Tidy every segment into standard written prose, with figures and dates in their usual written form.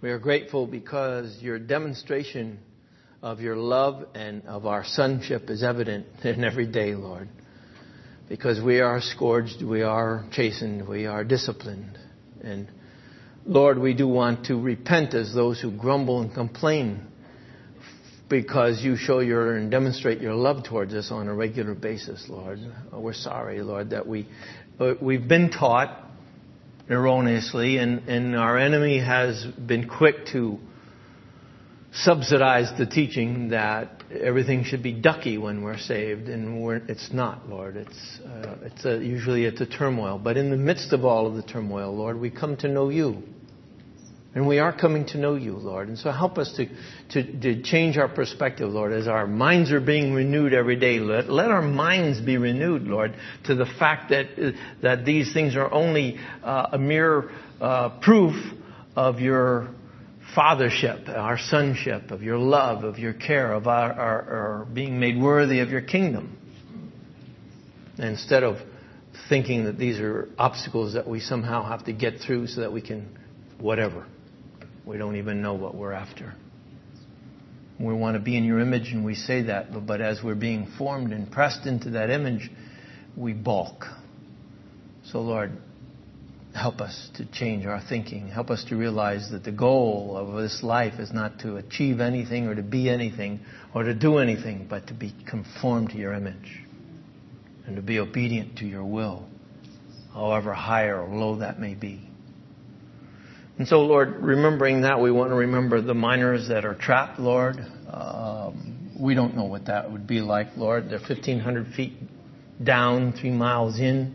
We are grateful because your demonstration of your love and of our sonship is evident in every day, Lord. Because we are scourged, we are chastened, we are disciplined. And Lord, we do want to repent as those who grumble and complain, because you show and demonstrate your love towards us on a regular basis, Lord. We're sorry, Lord, that we've been taught erroneously, and our enemy has been quick to subsidize the teaching that everything should be ducky when we're saved, and it's not, Lord. Usually it's a turmoil. But in the midst of all of the turmoil, Lord, we come to know you. And we are coming to know you, Lord. And so help us to change our perspective, Lord, as our minds are being renewed every day. Let our minds be renewed, Lord, to the fact that these things are only a mere proof of your fathership, our sonship, of your love, of your care, of our being made worthy of your kingdom. Instead of thinking that these are obstacles that we somehow have to get through so that we can whatever. We don't even know what we're after. We want to be in your image, and we say that, but as we're being formed and pressed into that image, we balk. So, Lord, help us to change our thinking. Help us to realize that the goal of this life is not to achieve anything or to be anything or to do anything, but to be conformed to your image and to be obedient to your will, however high or low that may be. And so, Lord, remembering that, we want to remember the miners that are trapped, Lord. We don't know what that would be like, Lord. They're 1,500 feet down, 3 miles in.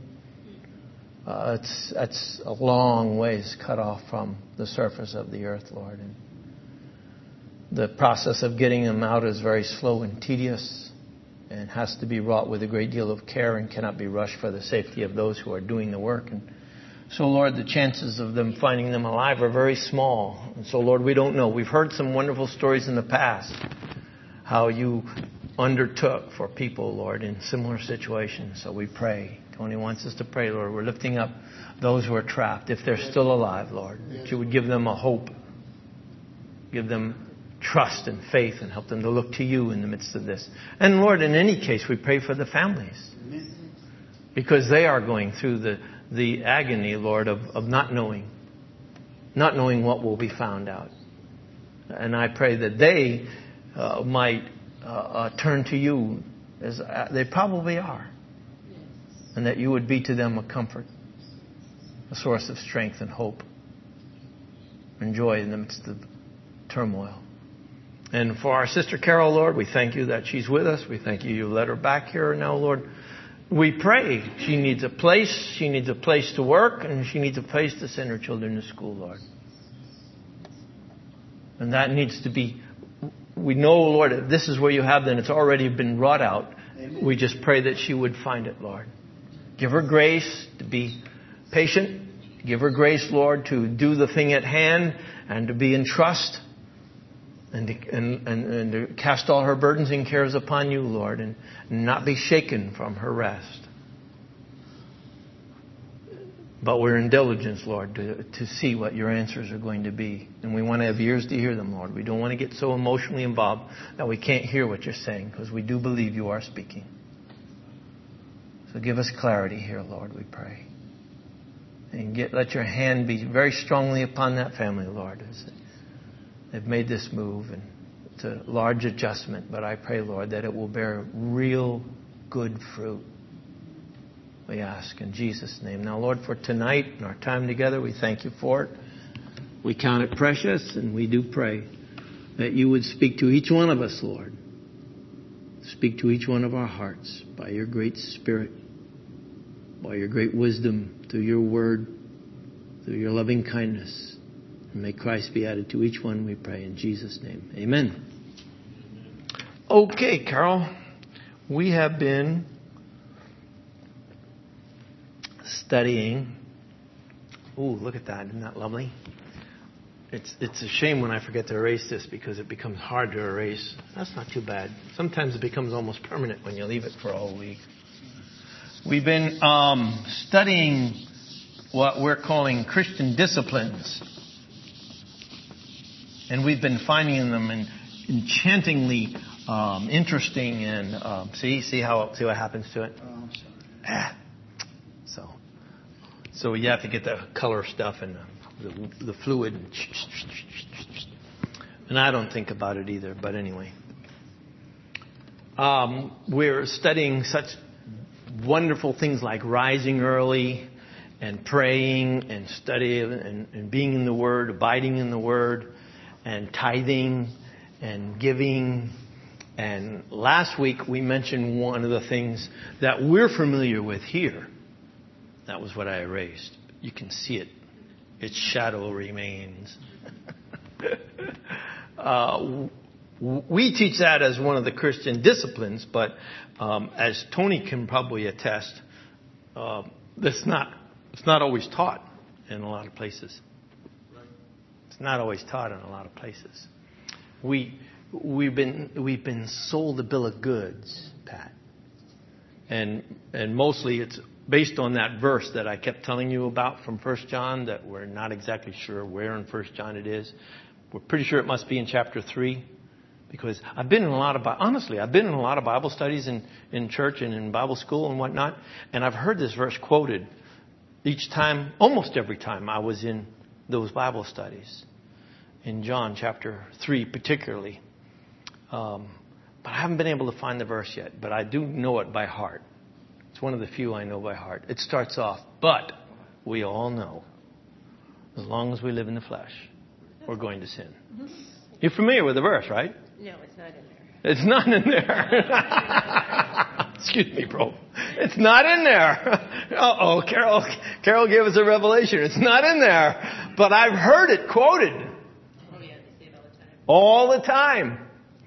That's a long ways cut off from the surface of the earth, Lord. And the process of getting them out is very slow and tedious and has to be wrought with a great deal of care and cannot be rushed for the safety of those who are doing the work. And so, Lord, the chances of them finding them alive are very small. And so, Lord, we don't know. We've heard some wonderful stories in the past, how you undertook for people, Lord, in similar situations. So we pray. Tony wants us to pray, Lord. We're lifting up those who are trapped, if they're still alive, Lord, that you would give them a hope, give them trust and faith, and help them to look to you in the midst of this. And, Lord, in any case, we pray for the families, because they are going through the agony, Lord, of not knowing what will be found out. And I pray that they might turn to you, as they probably are, and that you would be to them a comfort, a source of strength and hope and joy in the midst of turmoil. And for our sister Carol, Lord, we thank you that she's with us. We thank you let her back here now, Lord. We pray she needs a place. She needs a place to work, and she needs a place to send her children to school, Lord. And that needs to be, we know, Lord, if this is where you have them, it's already been wrought out. Amen. We just pray that she would find it, Lord. Give her grace to be patient. Give her grace, Lord, to do the thing at hand and to be in trust. And to cast all her burdens and cares upon you, Lord, and not be shaken from her rest. But we're in diligence, Lord, to see what your answers are going to be. And we want to have ears to hear them, Lord. We don't want to get so emotionally involved that we can't hear what you're saying, because we do believe you are speaking. So give us clarity here, Lord, we pray. And let your hand be very strongly upon that family, Lord, as they've made this move, and it's a large adjustment, but I pray, Lord, that it will bear real good fruit. We ask in Jesus' name. Now, Lord, for tonight and our time together, we thank you for it. We count it precious, and we do pray that you would speak to each one of us, Lord. Speak to each one of our hearts by your great Spirit, by your great wisdom, through your word, through your loving kindness. And may Christ be added to each one, we pray in Jesus' name. Amen. Okay, Carol. We have been studying. Ooh, look at that. Isn't that lovely? It's a shame when I forget to erase this, because it becomes hard to erase. That's not too bad. Sometimes it becomes almost permanent when you leave it for a whole week. We've been studying what we're calling Christian disciplines. And we've been finding them enchantingly interesting. And see what happens to it. Oh, I'm sorry. So you have to get the color stuff and the fluid. And I don't think about it either. But anyway, we're studying such wonderful things like rising early and praying and studying and being in the Word, abiding in the Word, and tithing and giving. And last week we mentioned one of the things that we're familiar with here. That was what I erased. You can see it. Its shadow remains. We teach that as one of the Christian disciplines, but as Tony can probably attest, it's not always taught in a lot of places. It's not always taught in a lot of places. We've been sold a bill of goods, Pat, and mostly it's based on that verse that I kept telling you about from 1 John that we're not exactly sure where in 1 John it is. We're pretty sure it must be in chapter 3, because I've been in a lot of Bible studies in church and in Bible school and whatnot, and I've heard this verse quoted each time, almost every time I was in those Bible studies, in John chapter 3 particularly. But I haven't been able to find the verse yet, but I do know it by heart. It's one of the few I know by heart. It starts off, but we all know, as long as we live in the flesh, we're going to sin. You're familiar with the verse, right? No, it's not in there. It's not in there. Excuse me, bro. It's not in there. Uh-oh, Carol gave us a revelation. It's not in there. But I've heard it quoted. Oh, yeah, they say it All all the time. the time.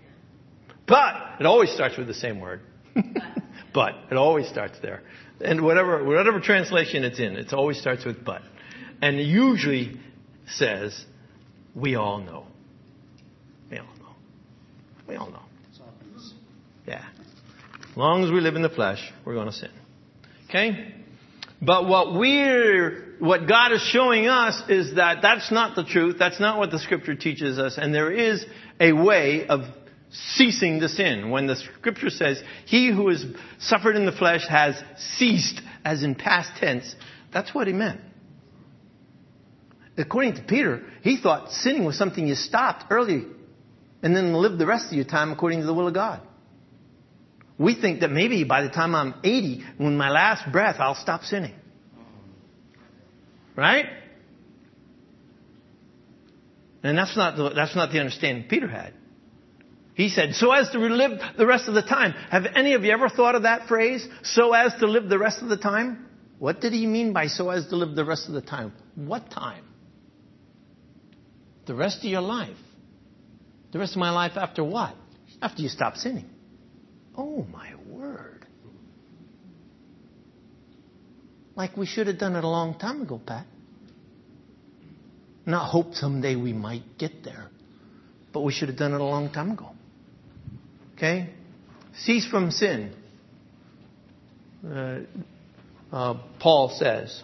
But it always starts with the same word. But it always starts there. And whatever translation it's in, it always starts with but. And it usually says, we all know. We all know. We all know. Yeah. As long as we live in the flesh, we're going to sin. Okay? But what God is showing us is that that's not the truth. That's not what the Scripture teaches us. And there is a way of ceasing the sin. When the Scripture says, he who has suffered in the flesh has ceased, as in past tense, that's what he meant. According to Peter, he thought sinning was something you stopped early and then lived the rest of your time according to the will of God. We think that maybe by the time I'm 80, when my last breath, I'll stop sinning. Right? And that's not the understanding Peter had. He said, so as to live the rest of the time. Have any of you ever thought of that phrase? So as to live the rest of the time? What did he mean by so as to live the rest of the time? What time? The rest of your life. The rest of my life after what? After you stop sinning. Oh, my word. Like we should have done it a long time ago, Pat. Not hope someday we might get there. But we should have done it a long time ago. Okay? Cease from sin. Paul says.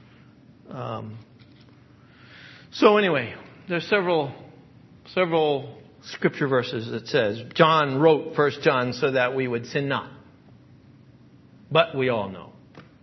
So anyway, there's several scripture verses that says John wrote 1 John so that we would sin not. But we all know.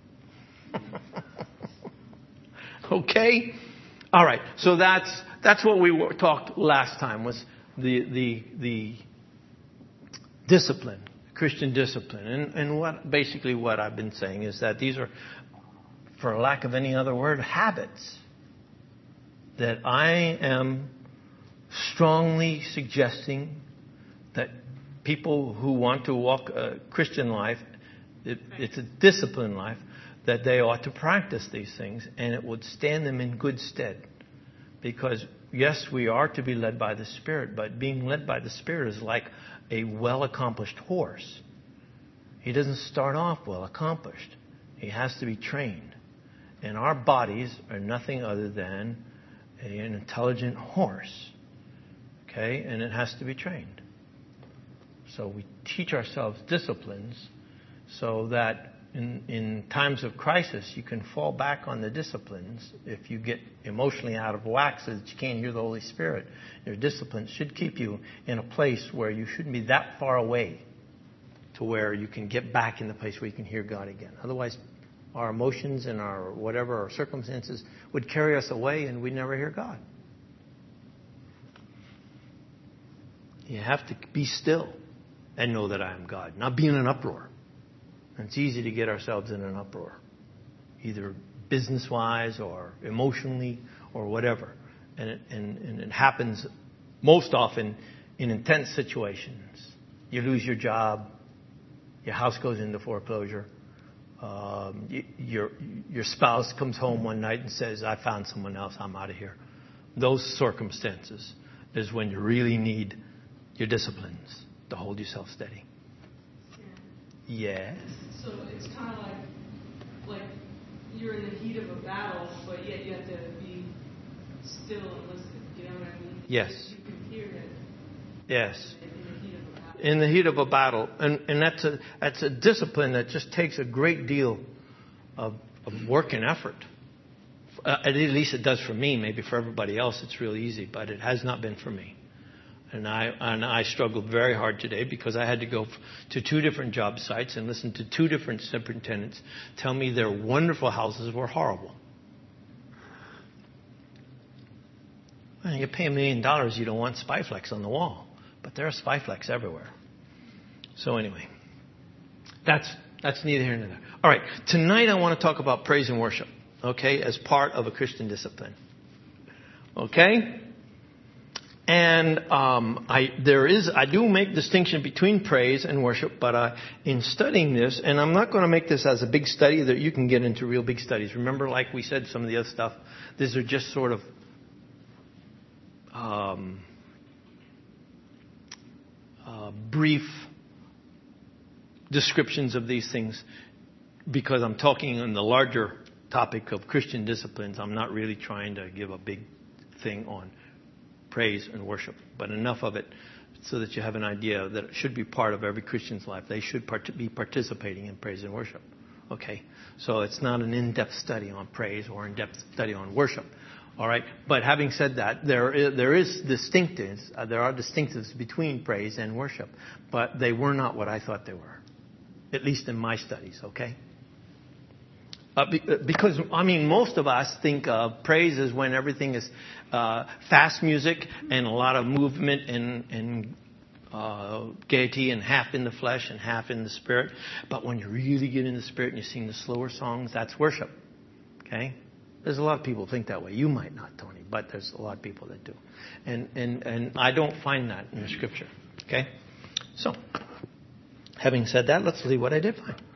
Okay? All right. So that's what we talked last time, was the discipline, Christian discipline. And what I've been saying is that these are, for lack of any other word, habits that I am strongly suggesting that people who want to walk a Christian life, it's a disciplined life, that they ought to practice these things, and it would stand them in good stead. Because, yes, we are to be led by the Spirit, but being led by the Spirit is like a well-accomplished horse. He doesn't start off well-accomplished. He has to be trained. And our bodies are nothing other than an intelligent horse. Okay? And it has to be trained. So we teach ourselves disciplines so that in times of crisis, you can fall back on the disciplines. If you get emotionally out of whack so that you can't hear the Holy Spirit, your disciplines should keep you in a place where you shouldn't be that far away to where you can get back in the place where you can hear God again. Otherwise, our emotions and our whatever, our circumstances would carry us away and we'd never hear God. You have to be still and know that I am God, not be in an uproar. And it's easy to get ourselves in an uproar, either business-wise or emotionally or whatever. And it happens most often in intense situations. You lose your job, your house goes into foreclosure, your spouse comes home one night and says, I found someone else, I'm out of here. Those circumstances is when you really need your disciplines to hold yourself steady. Yes. So it's kind of like you're in the heat of a battle, but yet you have to be still and listen. You know what I mean? Yes. You can hear it. Yes. In the heat of a battle. And that's a discipline that just takes a great deal of work and effort. At least it does for me. Maybe for everybody else it's real easy, but it has not been for me. And I struggled very hard today because I had to go to 2 different job sites and listen to 2 different superintendents tell me their wonderful houses were horrible. When you pay $1 million, you don't want Spyflex on the wall. But there are Spyflex everywhere. So anyway, that's neither here nor there. All right, tonight I want to talk about praise and worship, okay, as part of a Christian discipline. Okay? And I do make distinction between praise and worship, but in studying this, and I'm not going to make this as a big study that you can get into real big studies. Remember, like we said, some of the other stuff, these are just sort of brief descriptions of these things, because I'm talking on the larger topic of Christian disciplines. I'm not really trying to give a big thing on praise and worship, but enough of it so that you have an idea that it should be part of every Christian's life. They should be participating in praise and worship. Okay, so it's not an in-depth study on praise or in-depth study on worship. All right, but having said that, there are distinctives between praise and worship, but they were not what I thought they were, at least in my studies. Okay. Because, most of us think of praise as when everything is fast music and a lot of movement and gaiety and half in the flesh and half in the spirit. But when you really get in the spirit and you sing the slower songs, that's worship. Okay? There's a lot of people who think that way. You might not, Tony, but there's a lot of people that do. And I don't find that in the Scripture. Okay? So, having said that, let's see what I did find.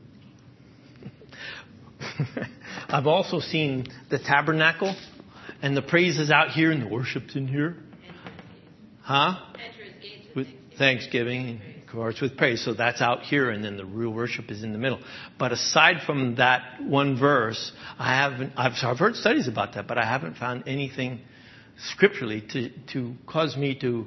I've also seen the tabernacle, and the praise is out here, and the worship's in here. Huh? With thanksgiving, of course, with praise. So that's out here, and then the real worship is in the middle. But aside from that one verse, I've heard studies about that, but I haven't found anything scripturally to cause me to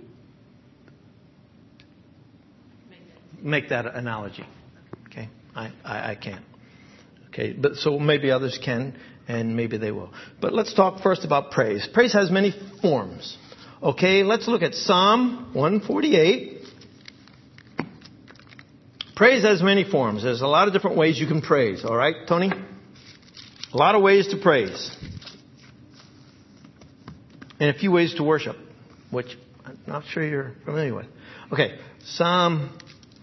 make that analogy. Okay, I can't. Okay, but so maybe others can, and maybe they will. But let's talk first about praise. Praise has many forms. Okay, let's look at Psalm 148. Praise has many forms. There's a lot of different ways you can praise. All right, Tony? A lot of ways to praise. And a few ways to worship, which I'm not sure you're familiar with. Okay, Psalm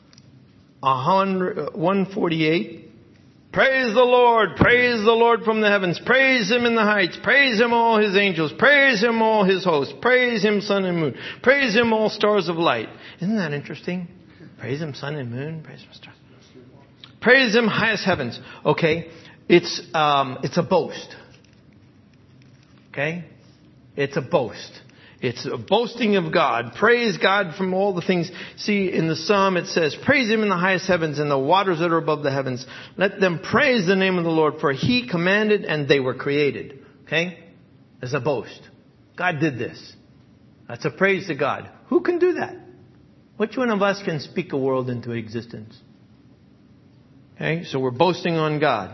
148. Praise the Lord from the heavens. Praise Him in the heights. Praise Him, all His angels. Praise Him, all His hosts. Praise Him, sun and moon. Praise Him, all stars of light. Isn't that interesting? Praise Him, sun and moon. Praise Him, stars. Praise Him, highest heavens. Okay, it's a boast. Okay, it's a boast. It's a boasting of God. Praise God from all the things. See, in the Psalm it says, praise Him in the highest heavens and the waters that are above the heavens. Let them praise the name of the Lord, for He commanded and they were created. Okay? As a boast. God did this. That's a praise to God. Who can do that? Which one of us can speak a world into existence? Okay, so we're boasting on God.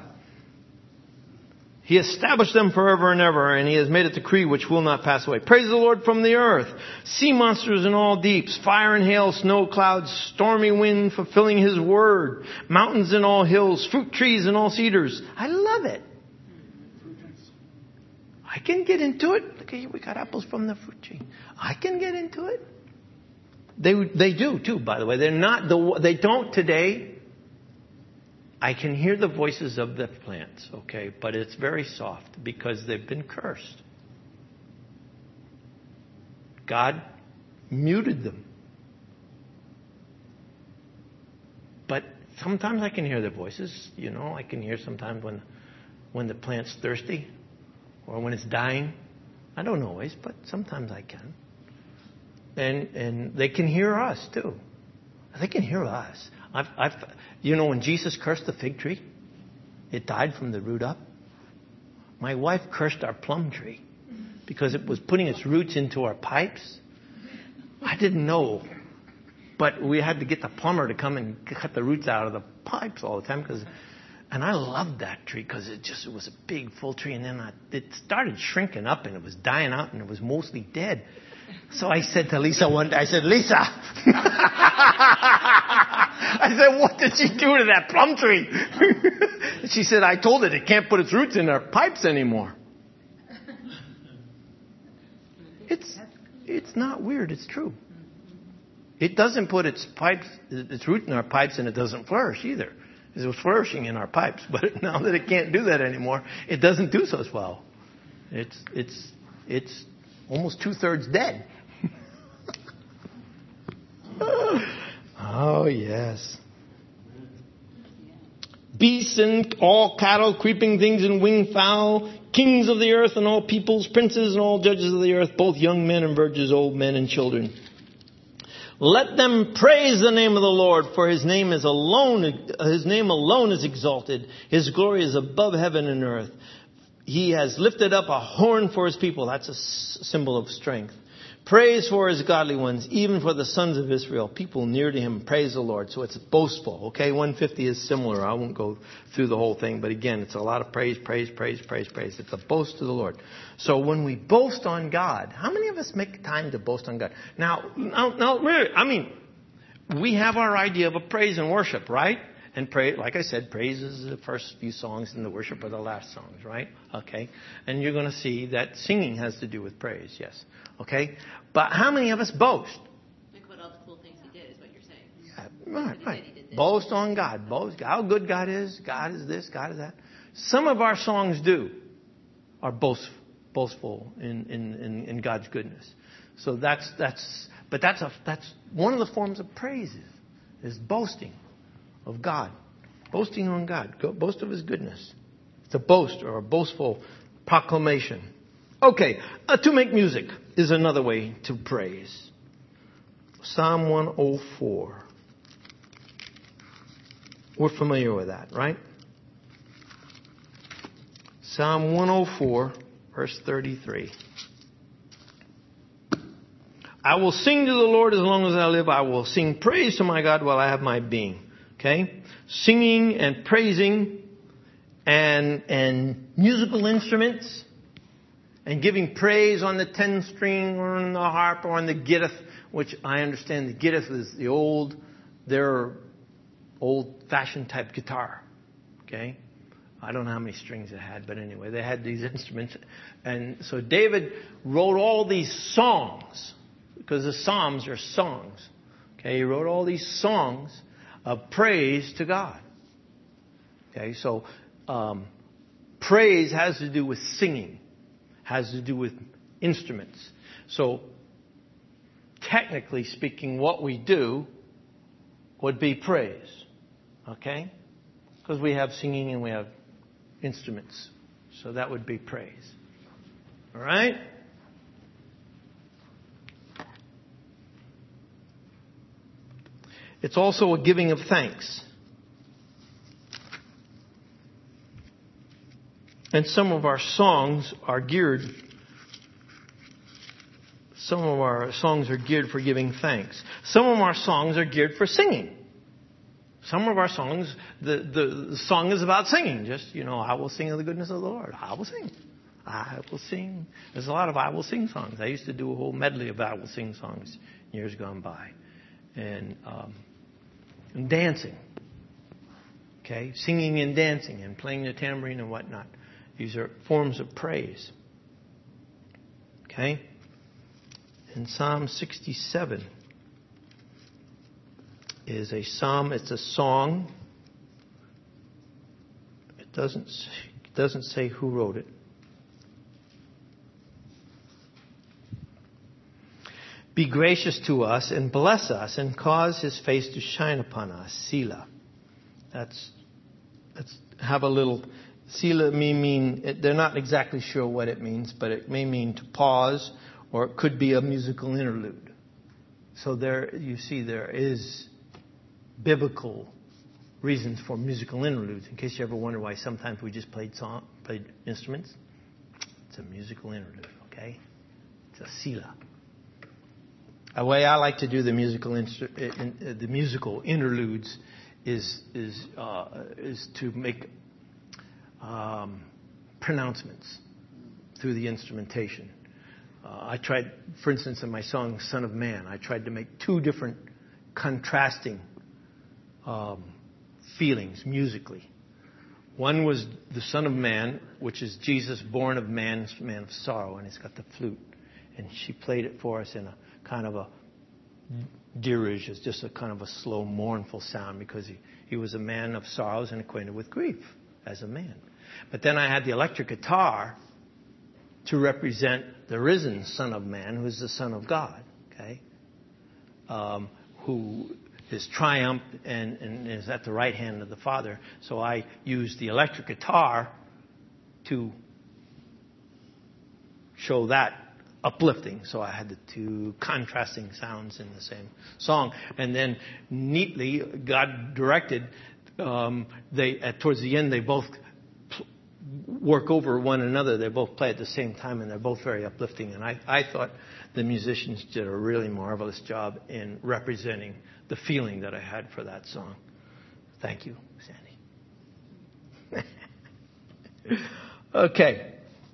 He established them forever and ever, and He has made a decree which will not pass away. Praise the Lord from the earth. Sea monsters in all deeps, fire and hail, snow clouds, stormy wind fulfilling His word, mountains and all hills, fruit trees and all cedars. I love it. I can get into it. Look at here, we got apples from the fruit tree. I can get into it. They do too, by the way. They don't today. I can hear the voices of the plants, okay, but it's very soft because they've been cursed. God muted them. But sometimes I can hear their voices, I can hear sometimes when the plant's thirsty or when it's dying. I don't always, but sometimes I can. And they can hear us too. They can hear us. When Jesus cursed the fig tree, it died from the root up. My wife cursed our plum tree because it was putting its roots into our pipes. I didn't know, but we had to get the plumber to come and cut the roots out of the pipes all the time. And I loved that tree because it was a big full tree, and then it started shrinking up and it was dying out and it was mostly dead. So I said to Lisa one day, Lisa, I said, what did you do to that plum tree? She said, I told it can't put its roots in our pipes anymore. It's not weird, it's true. It doesn't put its root in our pipes, and it doesn't flourish either. It was flourishing in our pipes, but now that it can't do that anymore, it doesn't do so well. It's almost 2/3 dead. Oh, yes. Beasts and all cattle, creeping things and winged fowl, kings of the earth and all peoples, princes and all judges of the earth, both young men and virgins, old men and children. Let them praise the name of the Lord, for His name alone is exalted. His glory is above heaven and earth. He has lifted up a horn for His people. That's a symbol of strength. Praise for His godly ones, even for the sons of Israel. People near to Him, praise the Lord. So it's boastful. Okay, 150 is similar. I won't go through the whole thing. But again, it's a lot of praise, praise, praise, praise, praise. It's a boast to the Lord. So when we boast on God, how many of us make time to boast on God? Now, really, we have our idea of a praise and worship, right? And pray, like I said, praise is the first few songs and the worship are the last songs, right? Okay. And you're going to see that singing has to do with praise, yes. Okay. But how many of us boast? Think about all the cool things He did is what you're saying. Yeah, right. Boast on God. Boast how good God is. God is this, God is that. Some of our songs are boastful in God's goodness. So that's one of the forms of praise is boasting of God. Boasting on God. Boast of His goodness. It's a boast or a boastful proclamation. Okay, to make music is another way to praise. Psalm 104. We're familiar with that, right? Psalm 104, verse 33. I will sing to the Lord as long as I live. I will sing praise to my God while I have my being. Okay? Singing and praising and musical instruments and giving praise on the 10-string or on the harp or on the gittith, which I understand the gittith is their old-fashioned type guitar. Okay? I don't know how many strings it had, but anyway, they had these instruments. And so David wrote all these songs, because the Psalms are songs. Okay? He wrote all these songs of praise to God. Okay, so praise has to do with singing, has to do with instruments. So technically speaking, what we do would be praise. Okay? Because we have singing and we have instruments. So that would be praise. All right? It's also a giving of thanks. And some of our songs are geared for giving thanks. Some of our songs are geared for singing. Some of our songs, the song is about singing. Just, I will sing of the goodness of the Lord. I will sing. I will sing. There's a lot of I will sing songs. I used to do a whole medley of I will sing songs years gone by. And dancing. Okay? Singing and dancing and playing the tambourine and whatnot. These are forms of praise. Okay? In Psalm 67 is a psalm. It's a song. It doesn't say who wrote it. Be gracious to us and bless us and cause his face to shine upon us. Selah. Let's have a little. Selah may mean, they're not exactly sure what it means, but it may mean to pause, or it could be a musical interlude. So there, you see, there is biblical reasons for musical interludes. In case you ever wonder why sometimes we just played instruments, it's a musical interlude. Okay, it's a selah. A way I like to do the musical interludes is to make pronouncements through the instrumentation. I tried, for instance, in my song "Son of Man," I tried to make two different contrasting feelings musically. One was the Son of Man, which is Jesus born of man of sorrow, and he's got the flute, and she played it for us in a kind of a dirige, is just a kind of a slow, mournful sound, because he was a man of sorrows and acquainted with grief as a man. But then I had the electric guitar to represent the risen Son of Man, who is the Son of God, okay, who is triumphed and is at the right hand of the Father. So I used the electric guitar to show that uplifting. So I had the two contrasting sounds in the same song. And then neatly, God directed, towards the end, they both work over one another. They both play at the same time, and they're both very uplifting. And I thought the musicians did a really marvelous job in representing the feeling that I had for that song. Thank you, Sandy. Okay.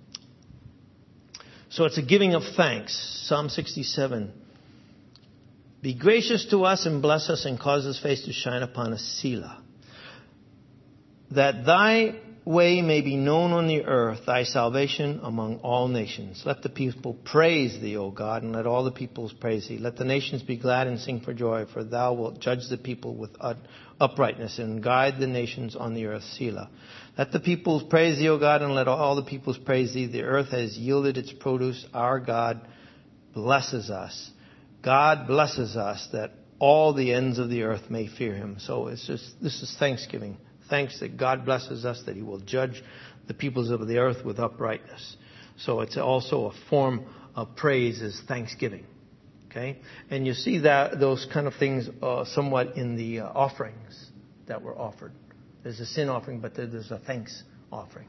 So it's a giving of thanks. Psalm 67. Be gracious to us and bless us and cause his face to shine upon us. Selah. That thy way may be known on the earth, thy salvation among all nations. Let the people praise thee, O God, and let all the peoples praise thee. Let the nations be glad and sing for joy, for thou wilt judge the people with uprightness and guide the nations on the earth. Selah. Let the peoples praise thee, O God, and let all the peoples praise thee. The earth has yielded its produce. Our God blesses us. God blesses us that all the ends of the earth may fear him. So this is thanksgiving. Thanks that God blesses us, that he will judge the peoples of the earth with uprightness. So it's also a form of praise, is thanksgiving. Okay? And you see that those kind of things somewhat in the offerings that were offered. There's a sin offering, but there's a thanks offering.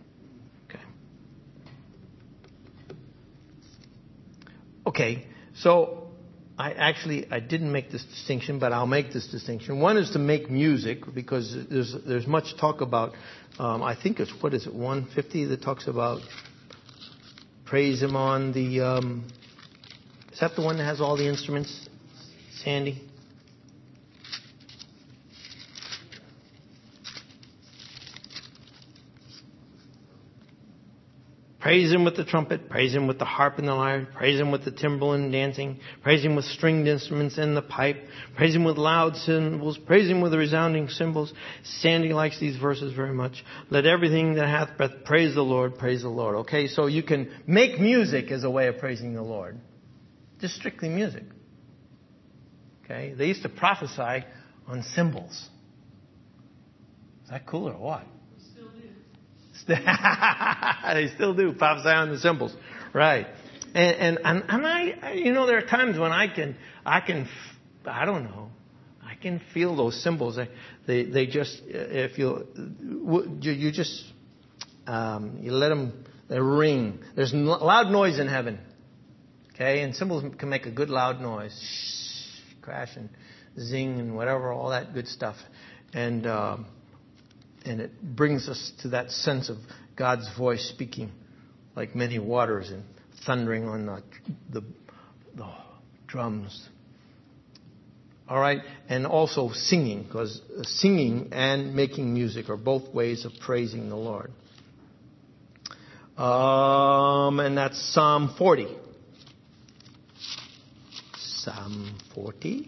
Okay, so I didn't make this distinction, but I'll make this distinction. One is to make music, because there's much talk about, I think it's, 150 that talks about praise him on the, is that the one that has all the instruments, Sandy? Praise him with the trumpet, praise him with the harp and the lyre, praise him with the timbrel and dancing, praise him with stringed instruments and the pipe, praise him with loud cymbals, praise him with the resounding cymbals. Sandy likes these verses very much. Let everything that hath breath praise the Lord, praise the Lord. Okay, so you can make music as a way of praising the Lord. Just strictly music. Okay, they used to prophesy on cymbals. Is that cool or what? They still do prophesy on the cymbals, right? And I, there are times when I can feel those cymbals. They just, if you let them ring. There's loud noise in heaven, okay? And cymbals can make a good loud noise, crash and zing and whatever, all that good stuff. And it brings us to that sense of God's voice speaking like many waters and thundering on the drums. All right, and also singing, because singing and making music are both ways of praising the Lord. And that's Psalm 40. Psalm 40.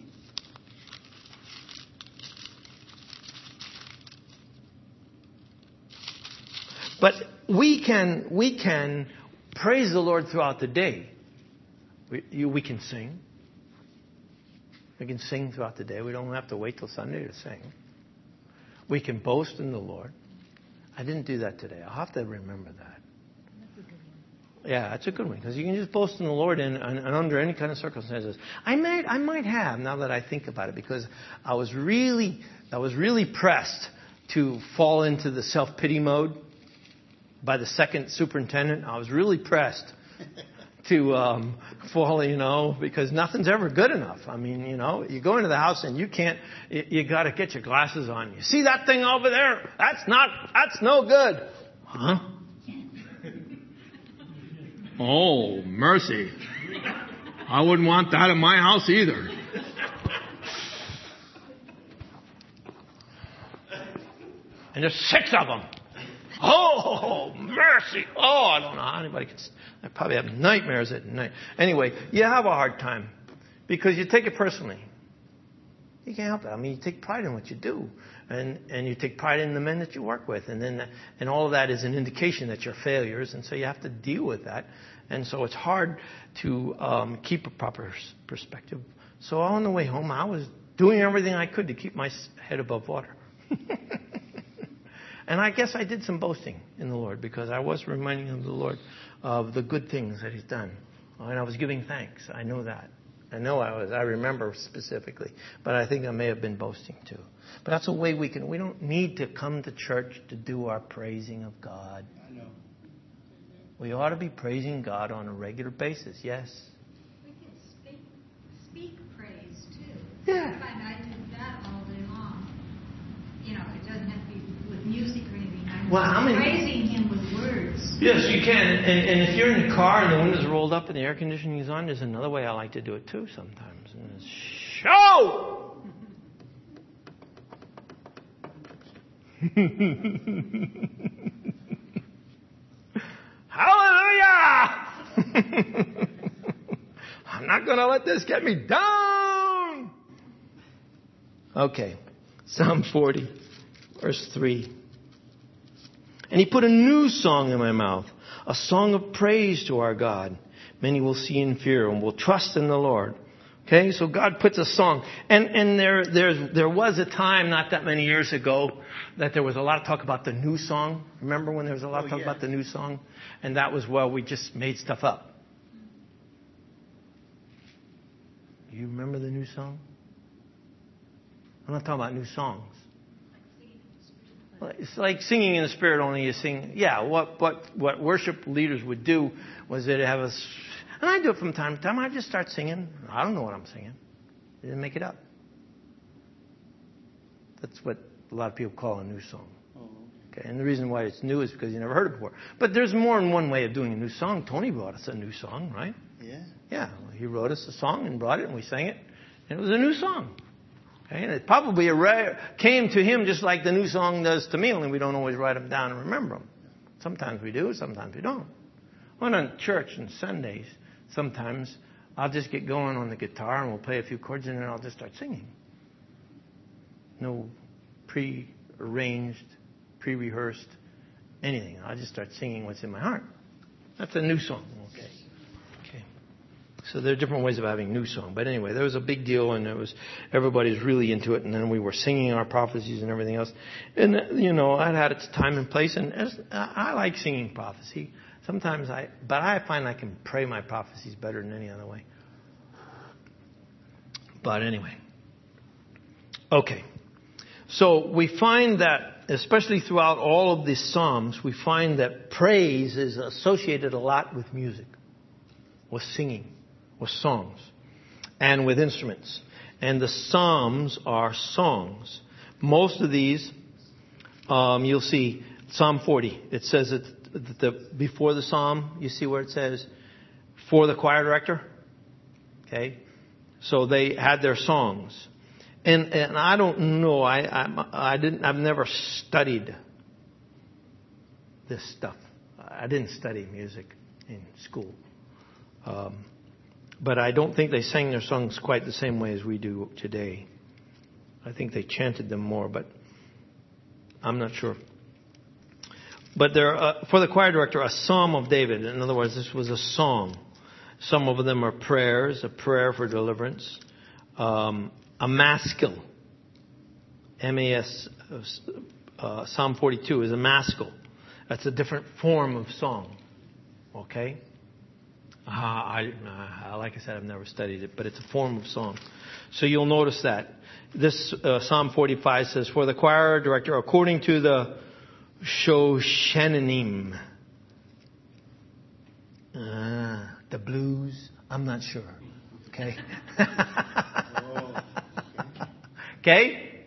But we can praise the Lord throughout the day. We can sing. We can sing throughout the day. We don't have to wait till Sunday to sing. We can boast in the Lord. I didn't do that today. I'll have to remember that. That's a good one. Yeah, that's a good one, because you can just boast in the Lord and under any kind of circumstances. I might have, now that I think about it, because I was really pressed to fall into the self-pity mode by the second superintendent. I was really pressed to fall, because nothing's ever good enough. I mean, you go into the house and you got to get your glasses on. You see that thing over there? That's no good. Huh? Oh, mercy. I wouldn't want that in my house either. And there's 6 of them. Oh, mercy. Oh, I don't know how anybody can. I probably have nightmares at night. Anyway, you have a hard time because you take it personally. You can't help it. I mean, you take pride in what you do. And you take pride in the men that you work with. And all of that is an indication that you're failures. And so you have to deal with that. And so it's hard to keep a proper perspective. So on the way home, I was doing everything I could to keep my head above water. And I guess I did some boasting in the Lord, because I was reminding him of the Lord of the good things that he's done. And I was giving thanks. I know that. I remember specifically. But I think I may have been boasting too. But that's a way we don't need to come to church to do our praising of God. I know. We ought to be praising God on a regular basis, yes. We can speak praise too. Yeah. I find I do that all day long. It doesn't have to be with music or anything. I'm praising him with words. Yes, you can. And if you're in the car and the windows are rolled up and the air conditioning is on, there's another way I like to do it too sometimes. And it's shout! Hallelujah! I'm not going to let this get me down. Okay. Psalm 40, verse 3. And he put a new song in my mouth, a song of praise to our God. Many will see and fear and will trust in the Lord. Okay, so God puts a song. And there was a time not that many years ago that there was a lot of talk about the new song. Remember when there was a lot of talk about the new song? And that was, we just made stuff up. Do you remember the new song? I'm not talking about new songs. Well, it's like singing in the Spirit, only you sing. Yeah, what worship leaders would do was they'd have us. And I do it from time to time. I just start singing. I don't know what I'm singing. I didn't make it up. That's what a lot of people call a new song. Okay, and the reason why it's new is because you never heard it before. But there's more than one way of doing a new song. Tony brought us a new song, right? Yeah. Yeah, well, he wrote us a song and brought it, and we sang it. And it was a new song. Okay, and it probably came to him just like the new song does to me, only we don't always write them down and remember them. Sometimes we do, sometimes we don't. When in church and Sundays, sometimes I'll just get going on the guitar and we'll play a few chords and then I'll just start singing. No pre-arranged, pre-rehearsed, anything. I'll just start singing what's in my heart. That's a new song. Okay. So there are different ways of having new song. But anyway, there was a big deal and everybody's really into it. And then we were singing our prophecies and everything else. And, it had its time and place. And I like singing prophecy. Sometimes but I find I can pray my prophecies better than any other way. But anyway. Okay. So we find that, especially throughout all of the Psalms, we find that praise is associated a lot with music, with singing, with songs, and with instruments. And the Psalms are songs. Most of these, you'll see Psalm 40. It says that before the psalm, you see where it says, for the choir director. Okay? So they had their songs. And I don't know, I've never studied this stuff. I didn't study music in school. But I don't think they sang their songs quite the same way as we do today. I think they chanted them more, but I'm not sure. But for the choir director, a psalm of David. In other words, this was a song. Some of them are prayers, a prayer for deliverance. A maskil. M-A-S, Psalm 42 is a maskil. That's a different form of song. Okay? Like I said, I've never studied it, but it's a form of song. So you'll notice that. This Psalm 45 says, for the choir director, according to the Shoshanim. The blues, I'm not sure. Okay? Okay?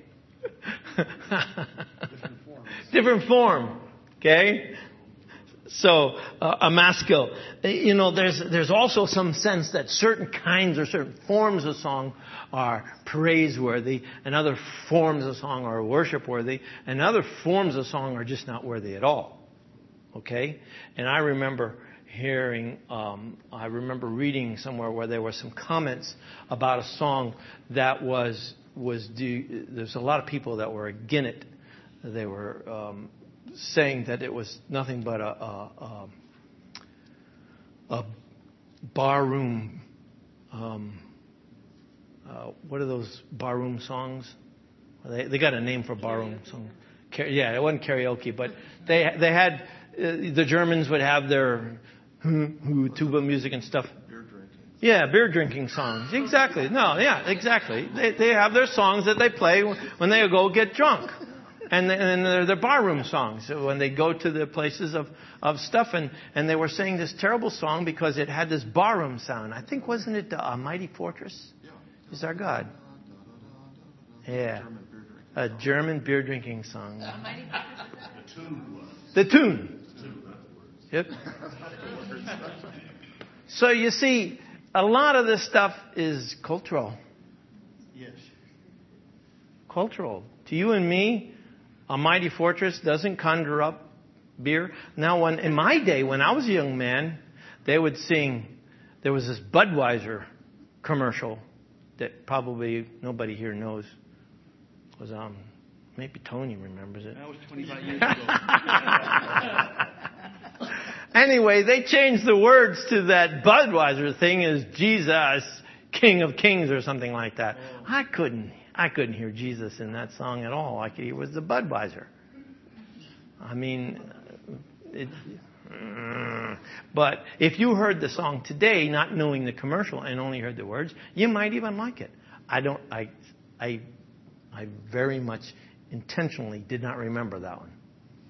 Different form. Okay? So, a maskil. You know, there's also some sense that certain kinds or certain forms of song are praiseworthy, and other forms of song are worship-worthy, and other forms of song are just not worthy at all. Okay? And I remember reading somewhere where there were some comments about a song that there's a lot of people that were against it. They were saying that it was nothing but a barroom. What are those barroom songs? They got a name for barroom song. Yeah, it wasn't karaoke, but they had the Germans would have their tuba music and stuff. Beer drinking. Yeah, beer drinking songs. Exactly. No, yeah, exactly. They have their songs that they play when they go get drunk. And they're barroom songs when they go to the places of stuff. And they were singing this terrible song because it had this barroom sound. I think, wasn't it A Mighty Fortress? Yeah. Is our God. Yeah. A German beer drinking song. The tune was. The tune. Yep. So you see, a lot of this stuff is cultural. Yes. Cultural. To you and me, A Mighty Fortress doesn't conjure up beer. Now, in my day, when I was a young man, they would sing, there was this Budweiser commercial that probably nobody here knows. It was maybe Tony remembers it. That was 25 years ago. Anyway, they changed the words to that Budweiser thing as Jesus, King of Kings or something like that. Oh. I couldn't hear Jesus in that song at all. I could hear it was the Budweiser. I mean, but if you heard the song today, not knowing the commercial and only heard the words, you might even like it. I very much intentionally did not remember that one.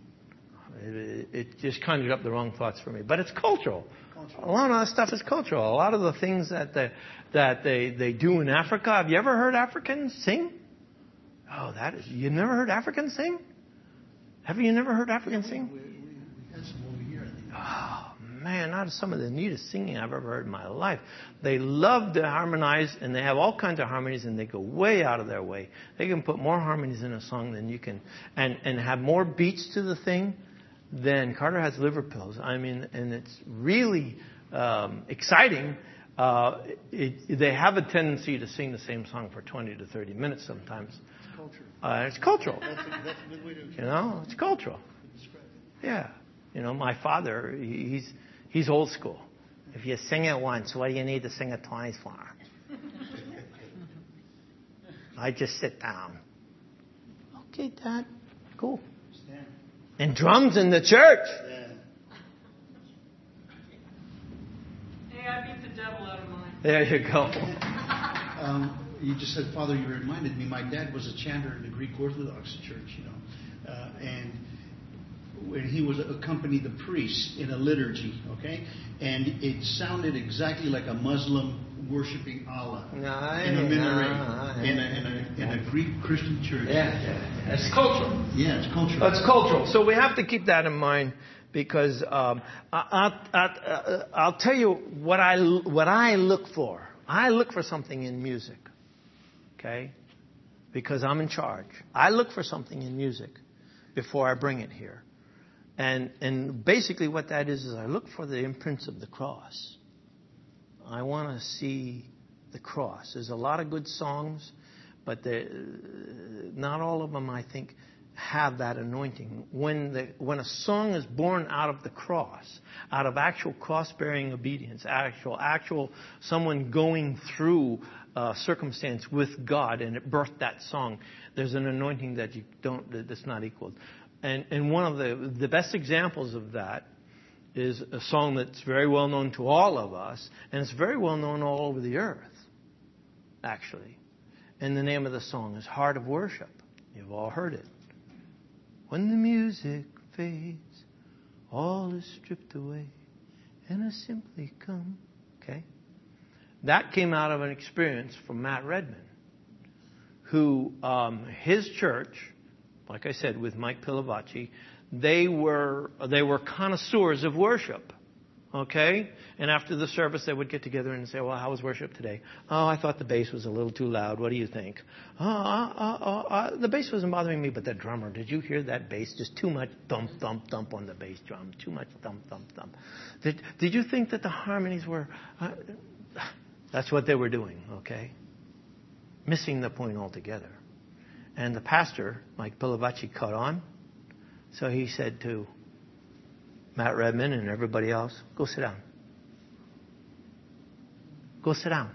It just conjured up the wrong thoughts for me. But it's cultural. A lot of that stuff is cultural. A lot of the things that they do in Africa. Have you ever heard Africans sing? Oh, you've never heard Africans sing? Have you never heard Africans sing? We had some over here, I think. Oh, man, that is some of the neatest singing I've ever heard in my life. They love to harmonize, and they have all kinds of harmonies, and they go way out of their way. They can put more harmonies in a song than you can, and have more beats to the thing than Carter has liver pills. I mean, and it's really exciting. They have a tendency to sing the same song for 20 to 30 minutes sometimes. It's cultural. That's a good way to. You know, it's cultural. Yeah. You know, my father, he's old school. If you sing it once, what do you need to sing it twice for? I just sit down. Okay, Dad. Cool. Stand. And drums in the church. Yeah. Hey, I beat the devil out of mine. There you go. You just said, Father, you reminded me, my dad was a chanter in the Greek Orthodox Church, you know, and when he was accompanied the priest in a liturgy, okay, and it sounded exactly like a Muslim worshiping Allah in a minaret in a Greek Christian church. Yeah. It's cultural. Yeah, it's cultural. It's cultural. So we have to keep that in mind because I'll tell you what I look for. I look for something in music. Okay? Because I'm in charge. I look for something in music before I bring it here. And basically what that is I look for the imprints of the cross. I want to see the cross. There's a lot of good songs, but not all of them, I think, have that anointing. When a song is born out of the cross, out of actual cross-bearing obedience, actual someone going through circumstance with God, and it birthed that song, there's an anointing that's not equaled. And one of the best examples of that is a song that's very well known to all of us, and it's very well known all over the earth, actually. And the name of the song is Heart of Worship. You've all heard it. When the music fades, all is stripped away, and I simply come. Okay? That came out of an experience from Matt Redman, who, his church, like I said, with Mike Pilavachi, they were connoisseurs of worship. Okay? And after the service, they would get together and say, well, how was worship today? Oh, I thought the bass was a little too loud. What do you think? The bass wasn't bothering me, but the drummer, did you hear that bass? Just too much thump, thump, thump on the bass drum. Too much thump, thump, thump. Did you think that the harmonies were... That's what they were doing, okay? Missing the point altogether. And the pastor, Mike Pilavachi, caught on. So he said to Matt Redman and everybody else, go sit down. Go sit down.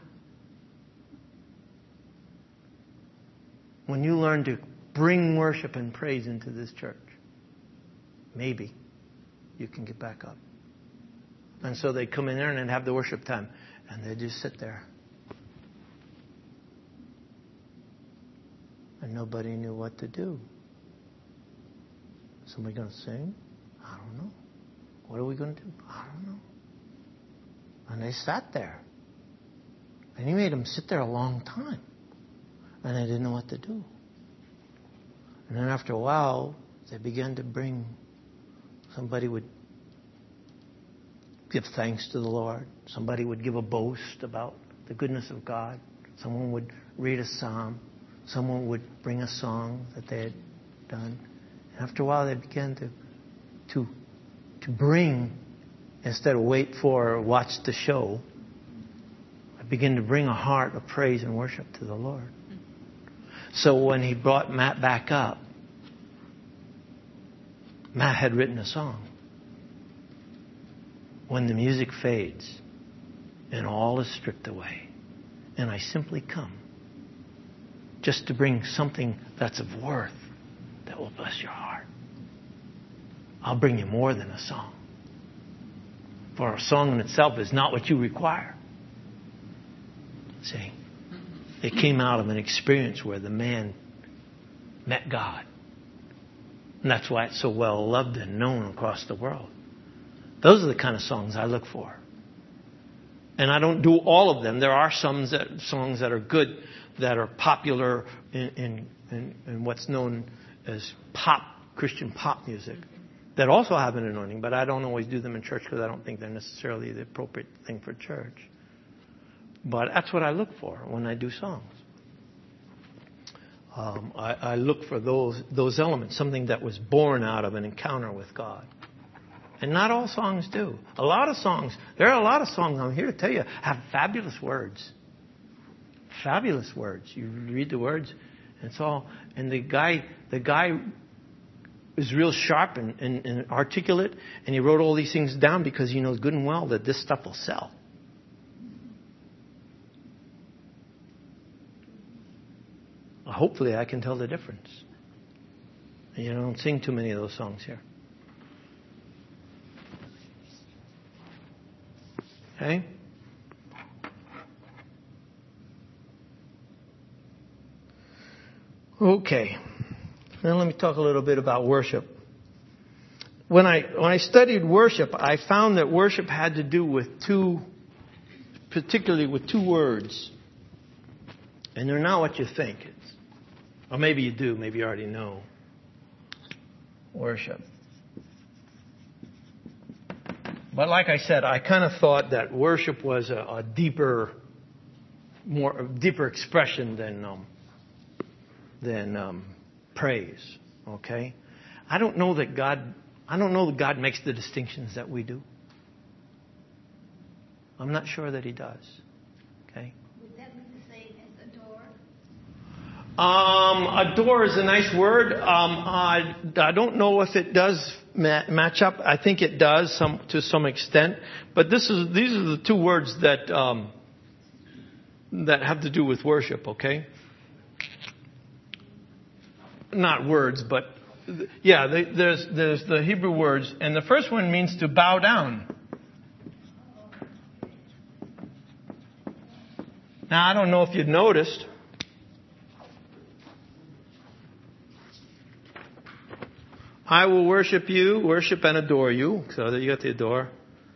When you learn to bring worship and praise into this church, maybe you can get back up. And so they'd come in there and they'd have the worship time. And they'd just sit there. And nobody knew what to do. Somebody going to sing? I don't know. What are we going to do? I don't know. And they sat there. And he made them sit there a long time. And they didn't know what to do. And then after a while, they began to bring, somebody would give thanks to the Lord. Somebody would give a boast about the goodness of God. Someone would read a psalm. Someone would bring a song that they had done. And after a while, they began to bring, instead of wait for or watch the show, I began to bring a heart of praise and worship to the Lord. So when he brought Matt back up, Matt had written a song. When the music fades and all is stripped away, and I simply come just to bring something that's of worth that will bless your heart. I'll bring you more than a song. For a song in itself is not what you require. See? It came out of an experience where the man met God. And that's why it's so well loved and known across the world. Those are the kind of songs I look for. And I don't do all of them. There are songs that are good, that are popular in what's known as Christian pop music, that also have an anointing, but I don't always do them in church because I don't think they're necessarily the appropriate thing for church. But that's what I look for when I do songs. I look for those elements, something that was born out of an encounter with God. And not all songs do. There are a lot of songs, I'm here to tell you, have fabulous words. Fabulous words. You read the words, and it's all. And the guy is real sharp and articulate, and he wrote all these things down because he knows good and well that this stuff will sell. Hopefully I can tell the difference. You don't sing too many of those songs here. Okay? Okay. Now let me talk a little bit about worship. When I studied worship, I found that worship had to do with two particularly with two words. And they're not what you think. Or maybe you do. Maybe you already know. Worship. But like I said, I kind of thought that worship was a deeper expression than praise. Okay? I don't know that God makes the distinctions that we do. I'm not sure that He does. Okay? Would that mean the same as adore? Adore is a nice word. I don't know if it does match up. I think it does to some extent. But these are the two words that have to do with worship. Okay? Not words, but yeah. There's the Hebrew words, and the first one means to bow down. Now, I don't know if you've noticed. I will worship and adore you. So you got the adore.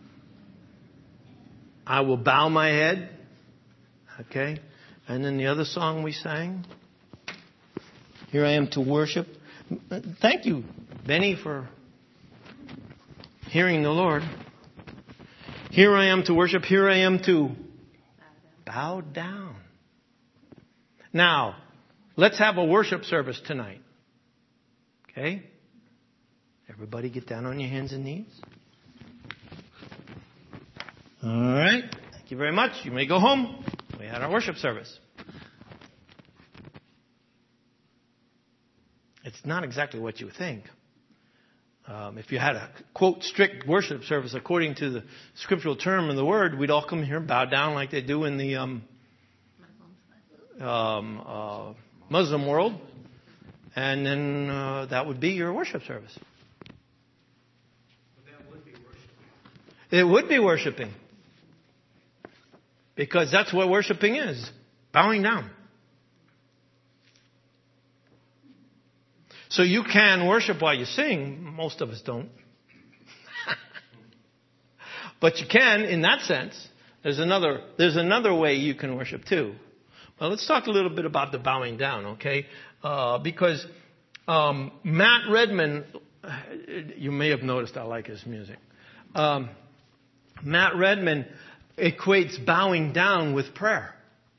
I will bow my head. Okay. And then the other song we sang. Here I am to worship. Thank you, Benny, for hearing the Lord. Here I am to worship. Here I am to bow down. Now, let's have a worship service tonight. Okay? Everybody get down on your hands and knees. All right. Thank you very much. You may go home. We had our worship service. It's not exactly what you think. If you had a, quote, strict worship service according to the scriptural term of the word, we'd all come here and bow down like they do in the Muslim world. And then that would be your worship service. That would be worship. It would be worshiping. Because that's what worshiping is. Bowing down. So you can worship while you sing. Most of us don't. But you can, in that sense. There's another way you can worship too. Well, let's talk a little bit about the bowing down, okay? Because Matt Redman, you may have noticed I like his music. Matt Redman equates bowing down with prayer.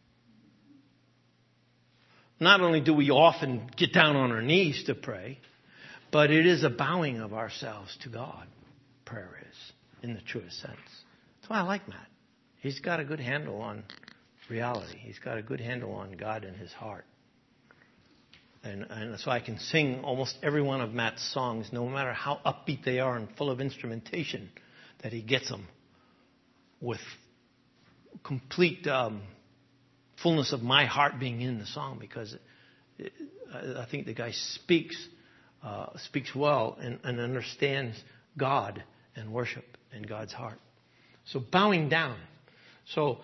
Not only do we often get down on our knees to pray, but it is a bowing of ourselves to God. Prayer is, in the truest sense. That's why I like Matt. He's got a good handle on reality. He's got a good handle on God and His heart. And so I can sing almost every one of Matt's songs, no matter how upbeat they are and full of instrumentation, that he gets them with complete fullness of my heart being in the song, because I think the guy speaks well and understands God and worship and God's heart. So bowing down. So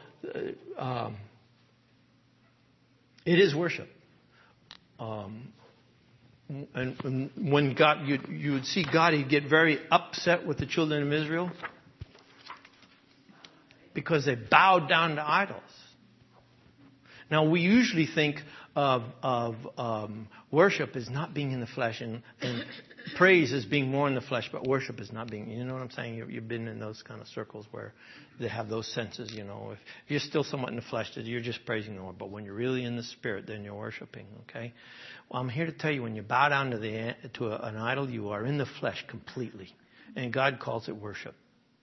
it is worship. And when God, you would see God, He'd get very upset with the children of Israel because they bowed down to idols. Now, we usually think of worship as not being in the flesh, and praise as being more in the flesh, but worship is not being. You know what I'm saying? You've been in those kind of circles where they have those senses. You know, if you're still somewhat in the flesh, you're just praising the Lord. But when you're really in the Spirit, then you're worshiping. Okay. Well, I'm here to tell you, when you bow down to an idol, you are in the flesh completely, and God calls it worship.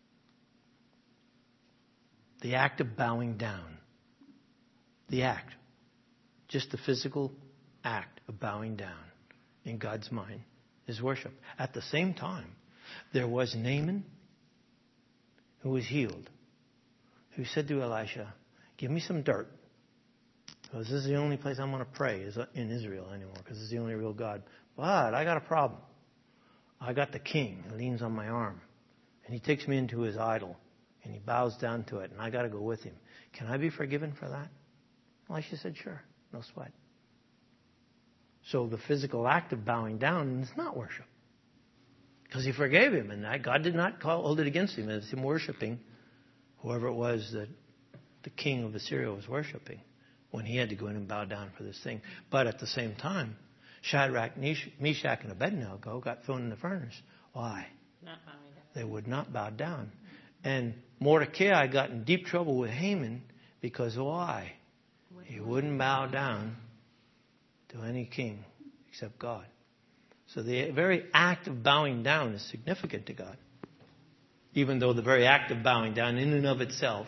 The act of bowing down. The act, just the physical act of bowing down in God's mind is worship. At the same time, there was Naaman who was healed, who said to Elisha, give me some dirt, because this is the only place I'm going to pray is in Israel anymore, because it's the only real God. But I got a problem. I got the king who leans on my arm, and he takes me into his idol, and he bows down to it, and I got to go with him. Can I be forgiven for that? Elisha said, sure, no sweat. So the physical act of bowing down is not worship, because he forgave him, and that God did not hold it against him as him worshiping whoever it was that the king of Assyria was worshiping when he had to go in and bow down for this thing. But at the same time, Shadrach, Meshach, and Abednego got thrown in the furnace. Why? Not bowing down. They would not bow down. And Mordecai got in deep trouble with Haman because why? He wouldn't bow down to any king except God. So the very act of bowing down is significant to God. Even though the very act of bowing down in and of itself.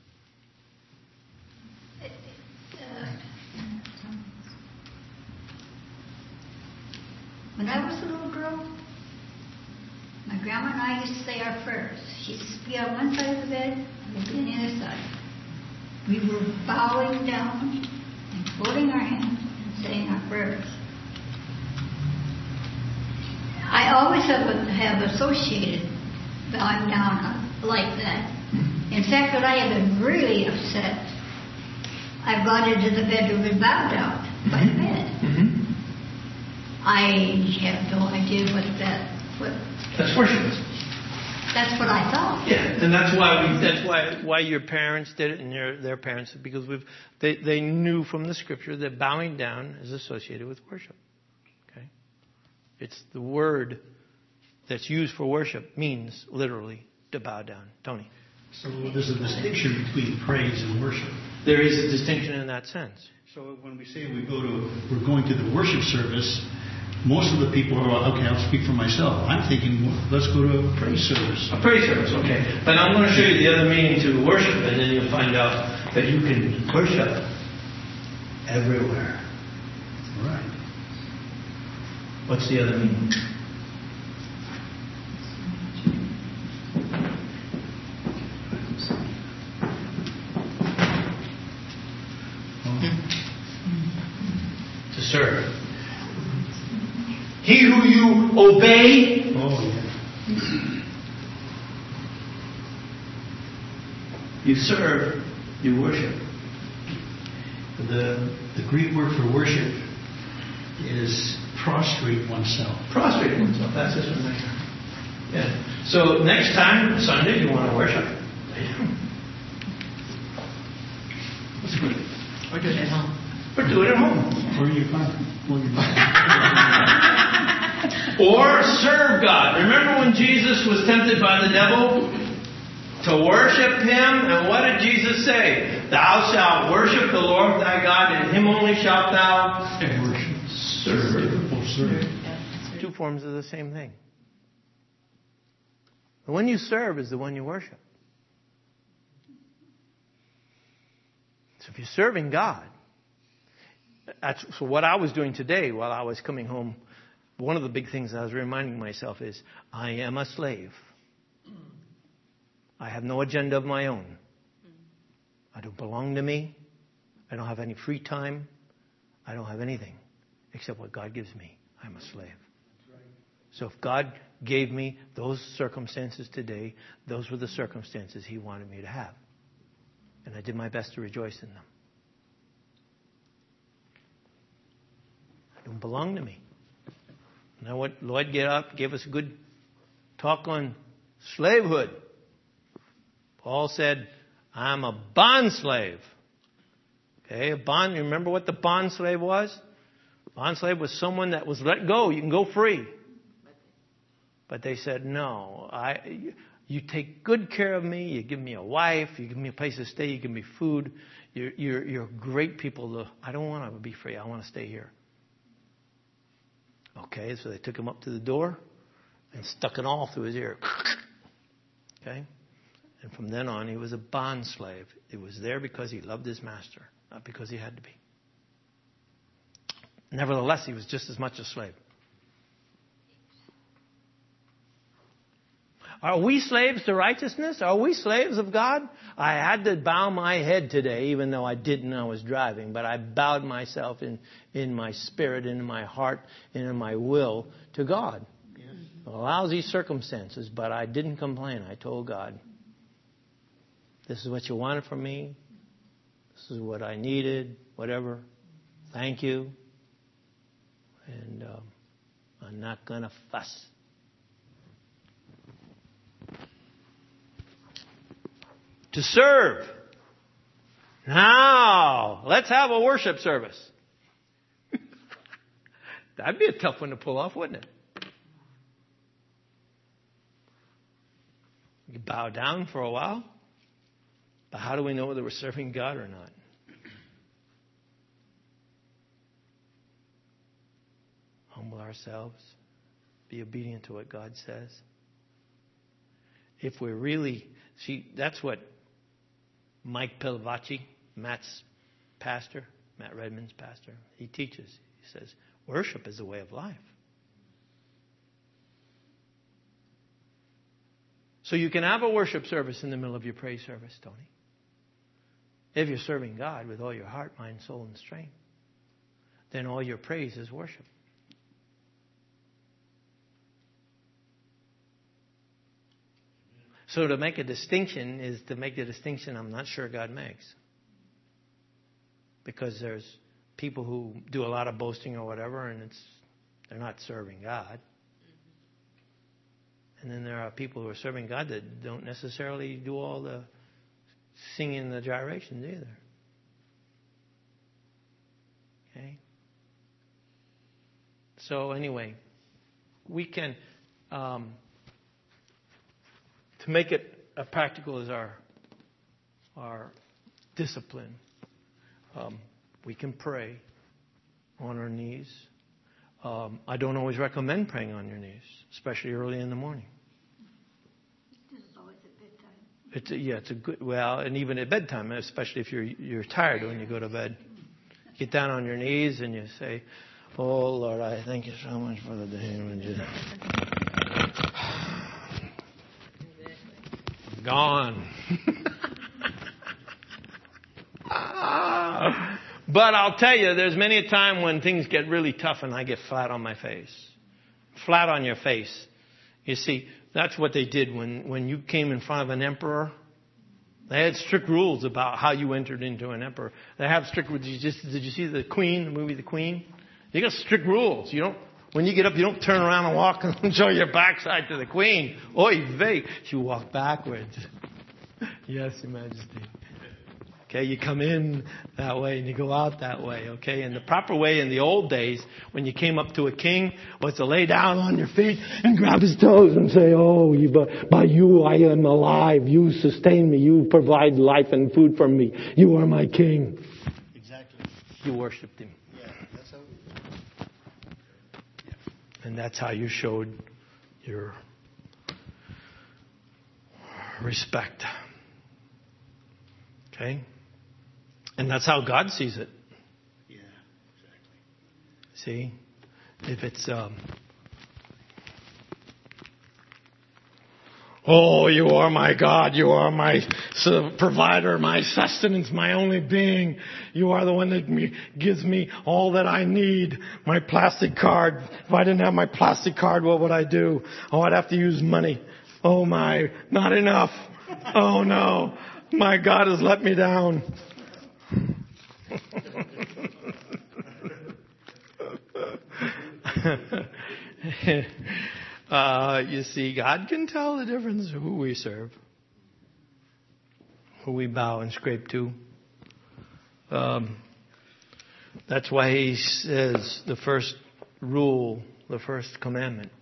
When I was a little girl, my grandma and I used to say our prayers. She used to be on one side of the bed, and I'd be on the other side. We were bowing down and folding our hands and saying our prayers. I always have associated bowing down like that. In fact, when I have been really upset, I've gone into the bedroom and bowed down by the bed. Mm-hmm. I have no idea what. That's worship. That's what I thought. Yeah, and that's why your parents did it and their parents, because they knew from the scripture that bowing down is associated with worship. Okay, it's the word that's used for worship means literally to bow down. Tony. So there's a distinction between praise and worship. There is a distinction in that sense. So when we say we're going to the worship service, most of the people are, okay, I'll speak for myself. I'm thinking, well, let's go to a praise service. A praise service, okay. But I'm going to show you the other meaning to worship, and then you'll find out that you can worship everywhere. Right. What's the other meaning? To serve. He who you obey. Oh, yeah. You serve, you worship. The Greek word for worship is prostrate oneself. Prostrate oneself. That's this one right here. Yeah. So next time, Sunday, you want to worship? Lay down. That's good. Or do it at home. Or do it at home. Where are you from? Or serve God. Remember when Jesus was tempted by the devil to worship Him? And what did Jesus say? Thou shalt worship the Lord thy God, and Him only shalt thou serve. Two forms of the same thing. The one you serve is the one you worship. So if you're serving God, so what I was doing today while I was coming home, one of the big things I was reminding myself is, I am a slave. I have no agenda of my own. I don't belong to me. I don't have any free time. I don't have anything except what God gives me. I'm a slave. So if God gave me those circumstances today, those were the circumstances He wanted me to have. And I did my best to rejoice in them. Don't belong to me. Now what Lloyd gave us a good talk on slavehood. Paul said, I'm a bond slave. Okay, you remember what the bond slave was? Bond slave was someone that was let go. You can go free. But they said, no, you take good care of me. You give me a wife. You give me a place to stay. You give me food. You're great people. I don't want to be free. I want to stay here. Okay, so they took him up to the door and stuck an awl through his ear. Okay? And from then on, he was a bond slave. He was there because he loved his master, not because he had to be. Nevertheless, he was just as much a slave. Are we slaves to righteousness? Are we slaves of God? I had to bow my head today, even though I didn't. I was driving. But I bowed myself in my spirit, in my heart, and in my will to God. Yes. Lousy circumstances, but I didn't complain. I told God, this is what you wanted from me. This is what I needed, whatever. Thank you. And I'm not going to fuss. To serve. Now, let's have a worship service. That'd be a tough one to pull off, wouldn't it? You bow down for a while. But how do we know whether we're serving God or not? Humble ourselves. Be obedient to what God says. If we're really... See, that's what Mike Pilavachi, Matt's pastor, Matt Redman's pastor, he teaches. He says, worship is a way of life. So you can have a worship service in the middle of your praise service, Tony. If you're serving God with all your heart, mind, soul, and strength, then all your praise is worship. So to make a distinction is to make the distinction I'm not sure God makes. Because there's people who do a lot of boasting or whatever, and they're not serving God. And then there are people who are serving God that don't necessarily do all the singing and the gyrations either. Okay? So anyway, we can, to make it practical as our discipline, we can pray on our knees. I don't always recommend praying on your knees, especially early in the morning. This is always at bedtime. It's a good, and even at bedtime, especially if you're tired when you go to bed. Get down on your knees and you say, "Oh Lord, I thank you so much for the day." Gone. But I'll tell you, there's many a time when things get really tough and I get flat on my face. Flat on your face. You see, that's what they did when you came in front of an emperor. They had strict rules about how you entered into an emperor. They have strict rules. Did you see the Queen, the movie The Queen? You got strict rules. When you get up, you don't turn around and walk and show your backside to the Queen. Oy vey. You walk backwards. Yes, Your Majesty. Okay, you come in that way and you go out that way, okay? And the proper way in the old days, when you came up to a king, was to lay down on your feet and grab his toes and say, "Oh, by you I am alive. You sustain me. You provide life and food for me. You are my king." Exactly. You worshipped him. Yeah, that's how. And that's how you showed your respect. Okay? And that's how God sees it. Yeah, exactly. See? If it's, "Oh, you are my God. You are my provider, my sustenance, my only being. You are the one that gives me all that I need. My plastic card. If I didn't have my plastic card, what would I do? Oh, I'd have to use money. Oh my, not enough. Oh no, my God has let me down." You see, God can tell the difference of who we serve, who we bow and scrape to. That's why he says the first rule, the first commandment,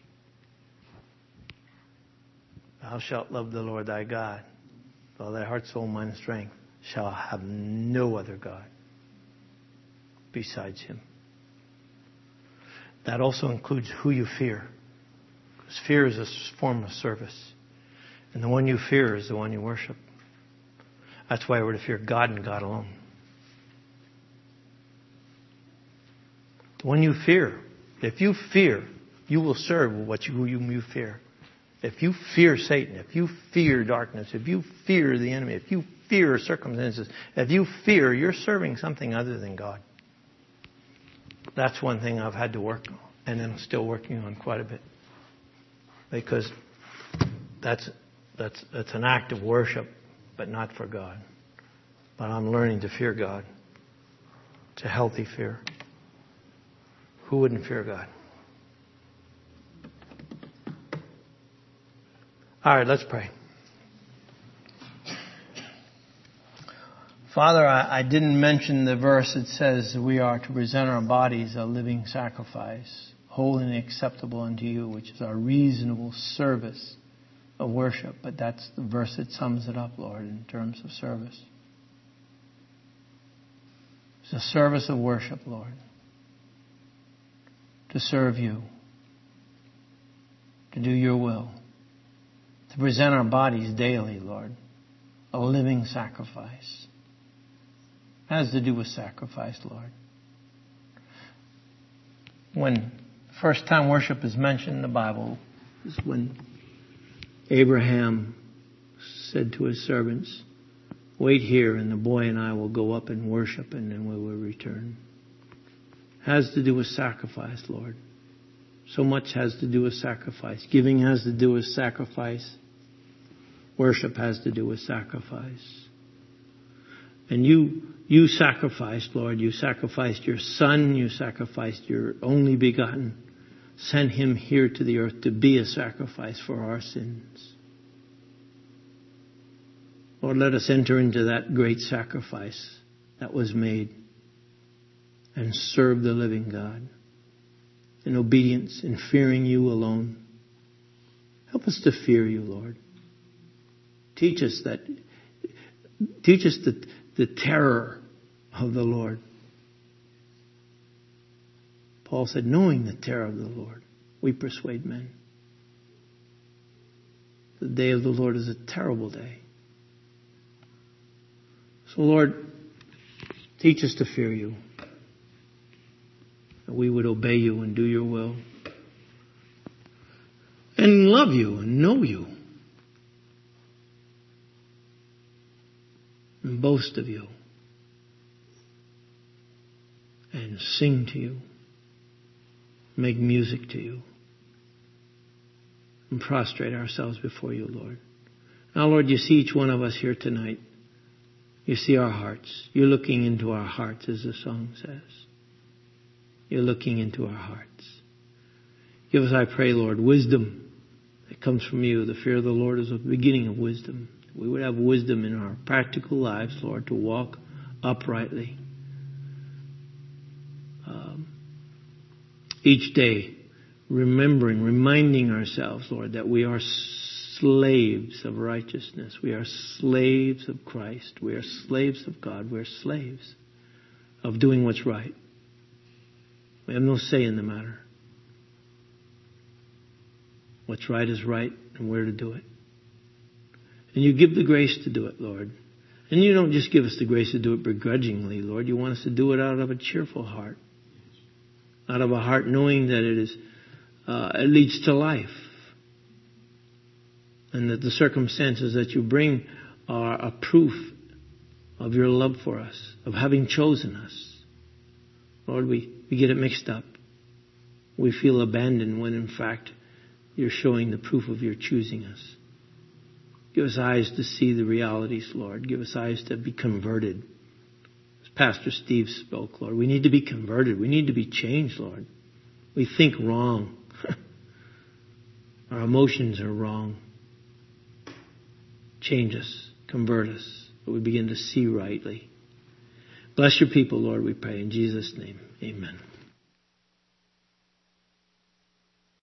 "Thou shalt love the Lord thy God with all thy heart, soul, mind, and strength. Shall have no other God besides him." That also includes who you fear. Because fear is a form of service. And the one you fear is the one you worship. That's why we're to fear God and God alone. The one you fear. If you fear, you will serve who you fear. If you fear Satan, if you fear darkness, if you fear the enemy, if you fear circumstances, if you fear, you're serving something other than God. That's one thing I've had to work on, and I'm still working on quite a bit. Because that's an act of worship, but not for God. But I'm learning to fear God. It's a healthy fear. Who wouldn't fear God? All right, let's pray. Father, I didn't mention the verse that says we are to present our bodies a living sacrifice, holy and acceptable unto you, which is our reasonable service of worship. But that's the verse that sums it up, Lord, in terms of service. It's a service of worship, Lord, to serve you, to do your will, to present our bodies daily, Lord, a living sacrifice. It has to do with sacrifice, Lord. When first time worship is mentioned in the Bible is when Abraham said to his servants, wait here and the boy and I will go up and worship and then we will return. It has to do with sacrifice, Lord. So much has to do with sacrifice. Giving has to do with sacrifice. Worship has to do with sacrifice. And you sacrificed, Lord. You sacrificed your Son. You sacrificed your only begotten. Sent him here to the earth to be a sacrifice for our sins. Lord, let us enter into that great sacrifice that was made and serve the living God in obedience, in fearing you alone. Help us to fear you, Lord. Teach us the terror of the Lord. Paul said, knowing the terror of the Lord, we persuade men. The day of the Lord is a terrible day. So Lord, teach us to fear you. That we would obey you and do your will. And love you and know you. And boast of you. And sing to you. Make music to you. And prostrate ourselves before you, Lord. Now, Lord, you see each one of us here tonight. You see our hearts. You're looking into our hearts, as the song says. You're looking into our hearts. Give us, I pray, Lord, wisdom that comes from you. The fear of the Lord is the beginning of wisdom. We would have wisdom in our practical lives, Lord, to walk uprightly. Each day, reminding ourselves, Lord, that we are slaves of righteousness. We are slaves of Christ. We are slaves of God. We are slaves of doing what's right. We have no say in the matter. What's right is right and where to do it. And you give the grace to do it, Lord. And you don't just give us the grace to do it begrudgingly, Lord. You want us to do it out of a cheerful heart. Out of a heart knowing that it leads to life. And that the circumstances that you bring are a proof of your love for us, of having chosen us. Lord, we get it mixed up. We feel abandoned when in fact you're showing the proof of your choosing us. Give us eyes to see the realities, Lord. Give us eyes to be converted. As Pastor Steve spoke, Lord, we need to be converted. We need to be changed, Lord. We think wrong. Our emotions are wrong. Change us. Convert us. That we begin to see rightly. Bless your people, Lord, we pray. In Jesus' name, amen.